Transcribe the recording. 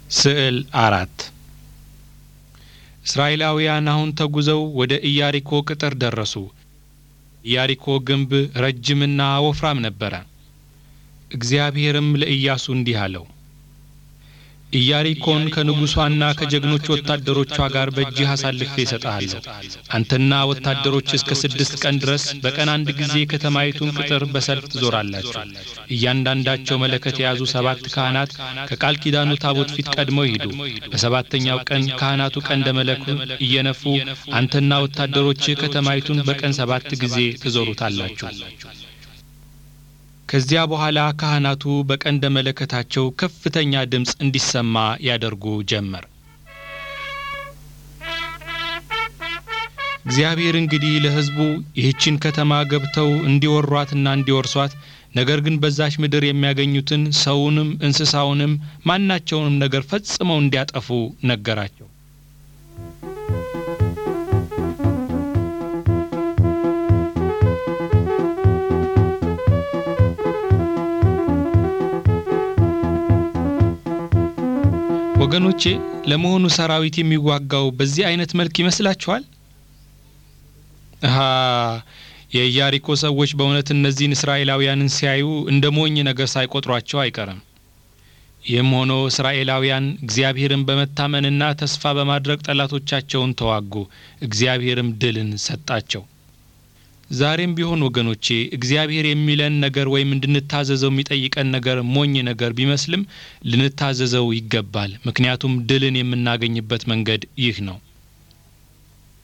ስዕል 4 እስራኤላውያን አሁን ተጉዘው ወደ ኢያሪኮ ቅጥር ደረሱ። ኢያሪኮ ግንብ ረጅምና ወፍራም ነበረ። እግዚአብሔርም ለኢያሱ እንዲህ አለው፣ ኢያሪኮን ከንጉሷና ከጀግኖች ወታደሮቿ ጋር በእጅህ አሳልፌ እሰጥሃለሁ። አንተና ወታደሮች እስከ 6 ቀን ድረስ በቀን አንድ ጊዜ ከተማይቱን ቅጥር በሰልፍ ትዞራላችሁ። እያንዳንዳቸው መለከት የያዙ 7 ካህናት ከቃል ኪዳኑ ታቦት ፊት ቀድመው ይሂዱ። በሰባተኛው ቀን ካህናቱ ቀንደ መለከቱን እየነፉ አንተና ወታደሮች ከተማይቱን በቀን 7 ጊዜ ትዞሩታላችሁ። ከዚያ በኋላ ካህናቱ በቀንደ መለከታቸው ከፍተኛ ድምጽ እንዲሰማ ያደርጉ ጀመር። እግዚአብሔር እንግዲህ ለሕዝቡ ይህችን ከተማ ገብተው እንዲወሯትና እንዲወርሷት፣ ነገር ግን በዛች ምድር የሚያገኙትን ሰውንም እንስሳውንም ማናቸውንም ነገር ፈጽመው እንዲያጠፉ ነገራቸው። ወገኖቼ ለመሆኑ ሰራዊት የሚዋጋው በዚህ አይነት መልክ ይመስላችኋል? የኢያሪኮ ሰዎች በእውነት እነዚህን እስራኤላውያንን ሲያዩ እንደ ሞኝ ነገር ሳይቆጥሯቸው አይቀርም። ይህም ሆኖ እስራኤላውያን እግዚአብሔርን በመታመንና ተስፋ በማድረግ ጠላቶቻቸውን ተዋጉ። እግዚአብሔርም ድልን ሰጣቸው። ዛሬም ቢሆን ወገኖቼ እግዚአብሔር የሚለን ነገር ወይም እንድንታዘዘው የሚጠይቀን ነገር ሞኝ ነገር ቢመስልም ልንታዘዘው ይገባል። ምክንያቱም ድልን የምናገኝበት መንገድ ይህ ነው።